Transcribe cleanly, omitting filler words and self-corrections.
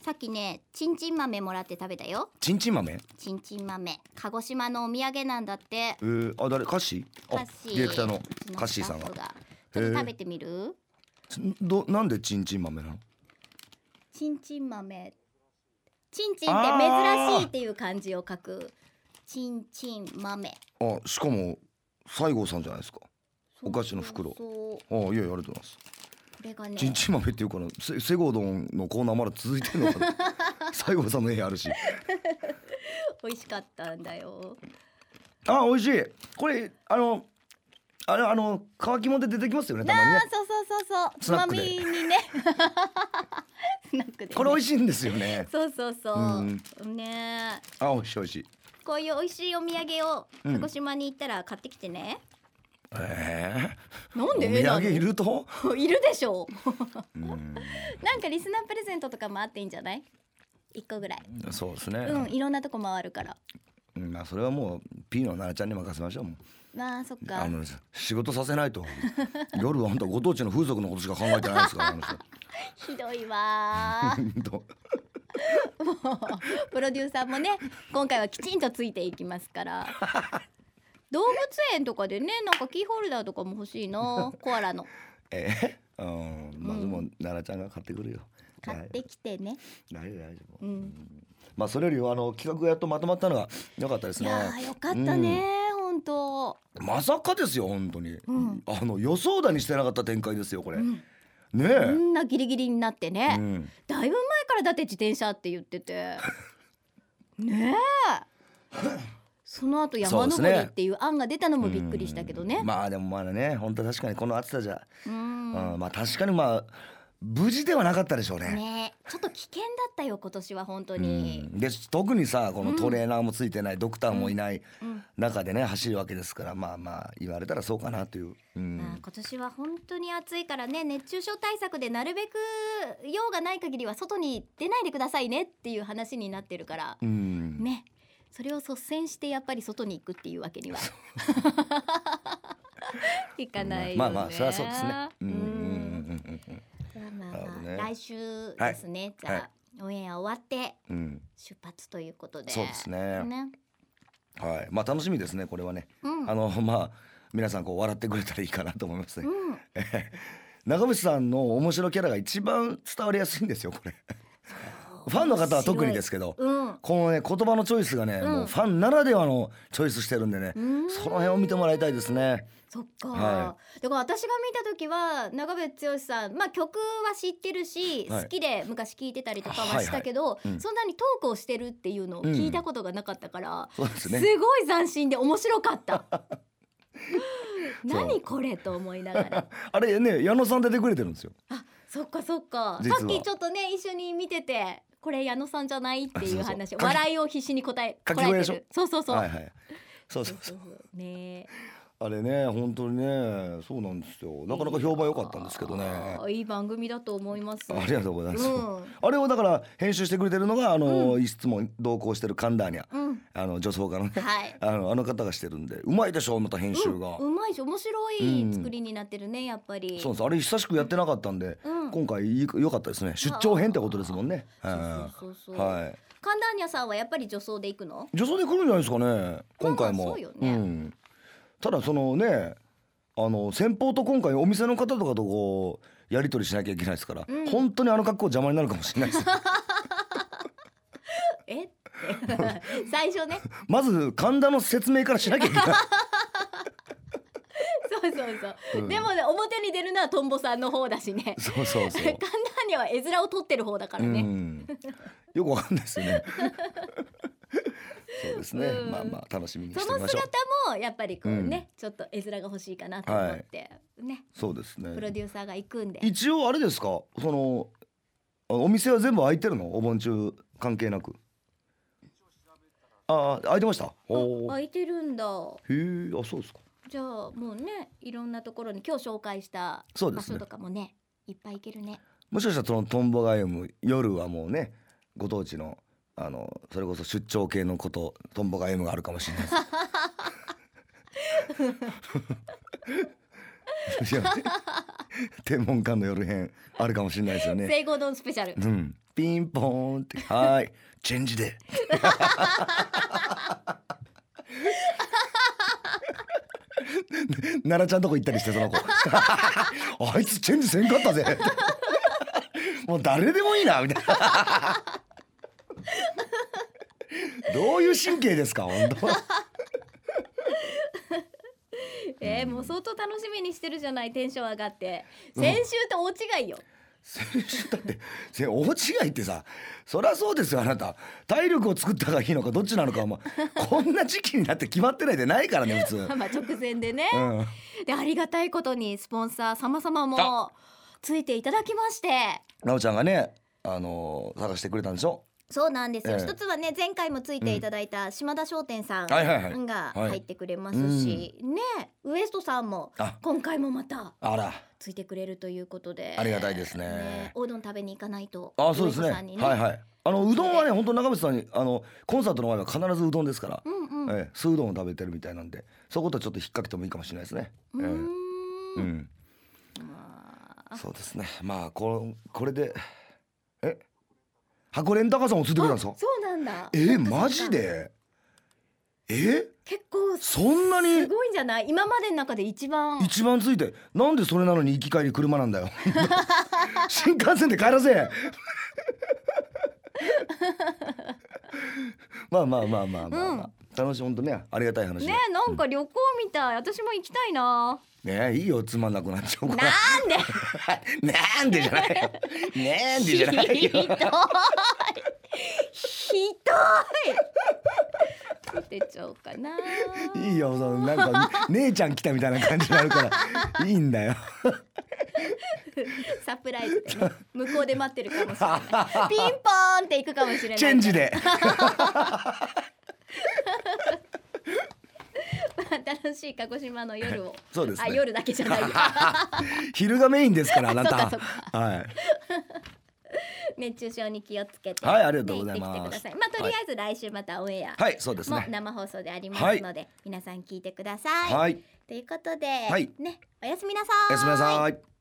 さっきねちんちん豆もらって食べたよ。 ちんちん豆。 ちんちん豆鹿児島のお土産なんだって。 あ、誰？カッシー？ カッシー、 ディレクターのうちカッシーさんがスタッフちょっと食べてみる？ なんでちんちん豆なの？ ちんちん豆、ちんちんって珍しいっていう漢字を書くちんちん豆。 あ、しかも西郷さんじゃないですか。お菓子の袋。いやいや、ありがとうございます。 これがね、 ちんちん豆っていうからセゴドンのコーナーまだ続いてるのかな。西郷さんの絵あるし。 美味しかったんだよ。 あ、美味しい。これ乾き物で出てきますよね、たまにね。 そうつまみにね。スナックでね、 これ美味しいんですよね。 そうね。 あ、美味しい美味しい。 こういう美味しいお土産を鹿児島に行ったら買ってきてね。なんで？ お土産いると？ いるでしょう。なんかリスナープレゼントとかもあっていいんじゃない？1個ぐらい。 そうですね。 いろんなとこ回るから。 まあそれはもう P の奈々ちゃんに任せましょう。もう。 まあそっか。 仕事させないと。夜は本当ご当地の風俗のことしか考えてないですから。 ひどいわ。もうプロデューサーもね、今回はきちんとついていきますから。動物園とかでね、なんかキーホルダーとかも欲しいな、コアラの。 まずも奈々ちゃんが買ってくるよ。 買ってきてね。 大丈夫。まあそれより企画がやっとまとまったのが良かったですね。 いやよかったね、本当。 まさかですよ本当に。予想だにしてなかった展開ですよこれ。ねえ。 こんなギリギリになってね。だいぶ前からだって自転車って言ってて。ねえ。その後山登りっていう案が出たのもびっくりしたけどね。 まあでもまだね、本当確かにこの暑さじゃ、まあ確かに無事ではなかったでしょうね。 ね、ちょっと危険だったよ今年は本当に。 で特にさ、このトレーナーもついてない、ドクターもいない中でね走るわけですから、まあ言われたらそうかなという。 今年は本当に暑いからね、熱中症対策でなるべく用がない限りは外に出ないでくださいねっていう話になってるからね。それを率先してやっぱり外に行くっていうわけにはいかないよね。 まあそれはそうですね。 来週ですね。じゃあオンエア終わって出発ということで。 そうですね。はい、まあ楽しみですねこれはね。皆さん笑ってくれたらいいかなと思いますね。長渕さんの面白キャラが一番伝わりやすいんですよこれ。ファンの方は特にですけど、このね言葉のチョイスがね、もうファンならではのチョイスしてるんでね、その辺を見てもらいたいですね。 そっか、だから私が見た時は長渕剛さん、曲は知ってるし、好きで昔聴いてたりとかはしたけど、そんなにトークをしてるっていうのを聞いたことがなかったから、すごい斬新で面白かった。何これと思いながらあれね、矢野さん出てくれてるんですよ。 あ、そっかさっきちょっとね一緒に見てて、これ矢野さんじゃないっていう話、笑いを必死に答えてる。そうね。 あれね、本当にね、そうなんですよ。なかなか評判良かったんですけどね。 いい番組だと思います。 ありがとうございます。あれをだから編集してくれてるのがいつも同行してる神田に女装家のね、あの方がしてるんで、うまいでしょまた編集が。 うまいし面白い作りになってるね、やっぱり。 そうです。あれ久しくやってなかったんで、今回良かったですね。出張編ってことですもんね。 そう。神田にゃさんはやっぱり女装で行くの？ 女装で来るんじゃないですかね。今回も。 そうよね。 ただそのね、先方と今回お店の方とかとやり取りしなきゃいけないですから、本当にあの格好邪魔になるかもしれないです。 最初ね。 まず神田の説明からしなきゃいけない。 そう。でもね、表に出るのはトンボさんの方だしね。 そう。 神田には絵面を撮ってる方だからね。 よくわかんないですよね。そうですね。まあ楽しみにしてみましょう。 その姿もやっぱりこうね、ちょっと絵面が欲しいかなと思ってね。そうですね。プロデューサーが行くんで。一応あれですか、お店は全部開いてるの？お盆中関係なく。開いてました。 開いてるんだ。 へえ、そうですか。 じゃあもうね、いろんなところに今日紹介した場所とかもね、いっぱい行けるね。もしかしたらそのトンボが読む夜はもうね、ご当地のそれこそ出張系のことトンボが M があるかもしれないです天文館の夜編あるかもしれないですよね。 西郷丼スペシャル。 ピンポーンってはいチェンジで奈良ちゃんとこ行ったりしてその子あいつチェンジせんかったぜってもう誰でもいいなみたいなどういう神経ですか本当もう相当楽しみにしてるじゃない。テンション上がって先週と大違いよ。 先週だって大違いってさ、そりゃそうですよ。あなた体力を作った方がいいのかどっちなのかもこんな時期になって決まってないでないからね普通まあ直前でね、でありがたいことにスポンサー様々もついていただきまして、 なおちゃんがね探してくれたんでしょ。 そうなんですよ、一つはね前回もついていただいた島田商店さんが入ってくれますし、ねウエストさんも今回もまたついてくれるということでありがたいですね。 おうどん食べに行かないと。 そうですね。はいはい。うどんはね本当長渕さんにコンサートの前は必ずうどんですから、酢うどんを食べてるみたいなんで、そことちょっと引っ掛けてもいいかもしれないですね。そうですね。まあこれで箱根高さんもついてくれたんですか。 そうなんだ。 マジで結構そんなにすごいんじゃない。今までの中で一番ついて、なんでそれなのに行き帰り車なんだよ新幹線で帰らせまあ、楽しい。本当ねありがたい話ね。なんか旅行みたい。私も行きたいな。 ねいいよ、つまんなくなっちゃうからなんでじゃないよなんでじゃないよひどい出ちゃおうかな。 いいよ、なんか姉ちゃん来たみたいな感じになるからいいんだよサプライズでね向こうで待ってるかもしれないピンポーンって行くかもしれない。 チェンジで楽しい鹿児島の夜をそうですね。 夜だけじゃない昼がメインですからあなたそうかはい熱中症に気をつけて、 はい、ありがとうございます。 行ってきてください。まあとりあえず来週またオンエア、 はい、そうですね。 生放送でありますので、皆さん聞いてください。 はい。 ということで、 はい、 ね、おやすみなさい。 おやすみなさい。